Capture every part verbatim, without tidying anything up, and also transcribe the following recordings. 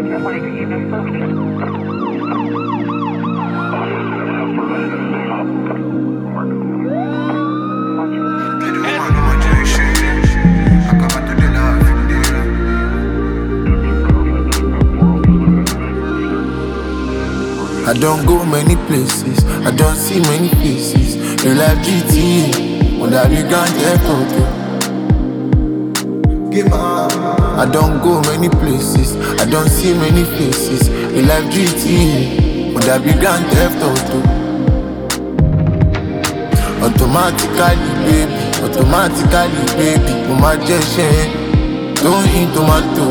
I don't go many places, I don't see many faces. Real life G T A, when I be Grand Theft Auto. I don't go many places, I don't see many faces. Real life G T A, when I be Grand Theft Auto. Automatically, baby, automatically, baby. Mama just share, don't eat tomato.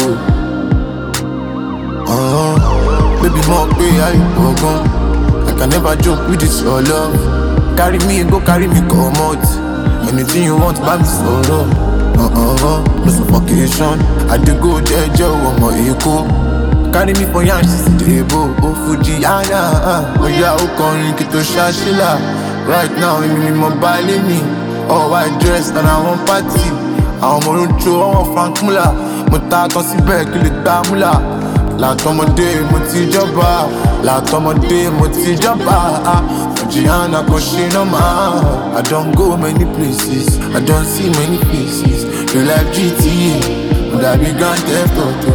Uh-huh. Baby, more pay, I go. I can never joke with this your love. Carry me, go carry me, come out. Anything you want, buy me solo. Uh-uh, no suffocation. I do go there, Joe, I'm a echo. Carry me for yan, she's the ebo. Oh, Fuji, ah, ah, oh, yeah, oh, calling Kito Shashila. Right now, I'm in my belly, me. Oh, white dress, and I want party. I'm on the show, I want Frank Mula. Mota, cause he back, kill it, Damula. Látọmọdé mo ti jọba, látọmọdé mo ti jọba. Fujiana kò ṣe normal. I don't go many places, I don't see many faces. Real life G T A, but I be Grand Theft Auto.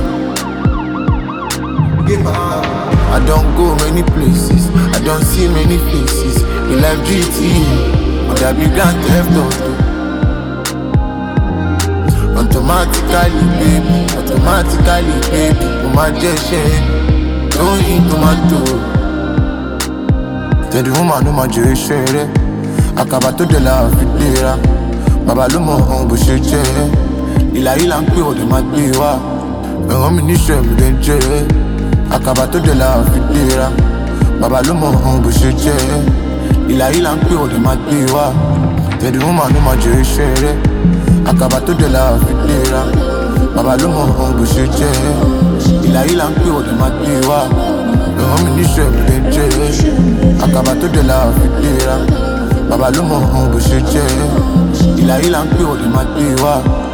I don't go many places, I don't see many faces. Real life G T A, but I be Grand Theft Auto. Automatically, baby, automatically, baby. Mama just share, don't eat tomato. Tell the woman no ma jẹ share. Akaba tó de la fidera. Baba ló mọ ohun bó ṣe jẹ́. Ìlà yìí là ń pè ó lè má gbé wá. Ẹ̀wọ̀n mi níṣẹ́ mi lè jẹ́. Akaba tó de la fidera. Baba ló mọ ohun bó ṣe jẹ́. Ìlà yìí là ń pè ó lè má gbé wá. Tell the woman no ma jẹ share. Akaba tó de la fidera. Baba ló mọ ohun bó ṣe jẹ́. Ìlà yìí là ń pè ó lè má gbé wá. Ẹ̀wọ̀n mi níṣẹ́ mi lè jẹ́. Akaba tó de la fidera. Baba ló mọ ohun bó ṣe jẹ́. Ìlà yìí là ń pè ó lè má gbé wá.